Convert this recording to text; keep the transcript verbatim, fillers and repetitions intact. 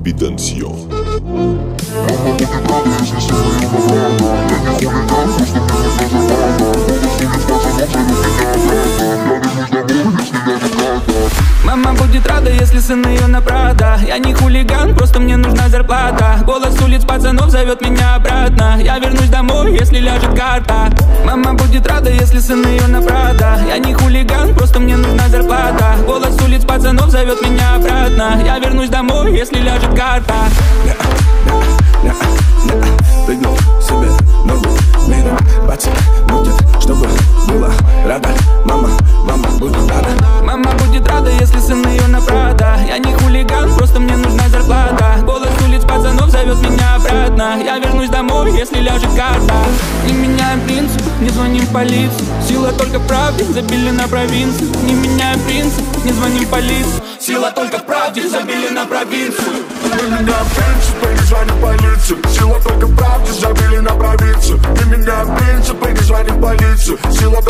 Ритенсион. Мама будет рада, если сын ее на Прада. Я не хулиган, просто мне нужна зарплата. Голос улиц пацанов зовет меня обратно. Я вернусь домой, если ляжет карта. Мама будет рада, если сын ее на Прада. Я не хулиган, просто мне нужна зарплата. Голос улиц пацанов зовет меня обратно. Я вернусь домой, если ляжет карта. Прыгнул себе ногу, миром бац, будет, чтобы была рада. Мама, мама будет рада. Мама будет рада, если сын ее на Прада. Я не хулиган, просто мне нужна зарплата. Голос улиц пацанов зовет меня обратно. Я вернусь домой, если ляжет карта. Не меняем принцип, не звоним в полицию. Сила только в правде, забили на провинцию. Не меняем принцип, не звоним в полицию. Сила только в правде, забили на провинцию. Не меняем принципы, не звоним в полицию. Сила только в правде, забили на провинцию. Не меняем принципы, не звоним в полицию. Сила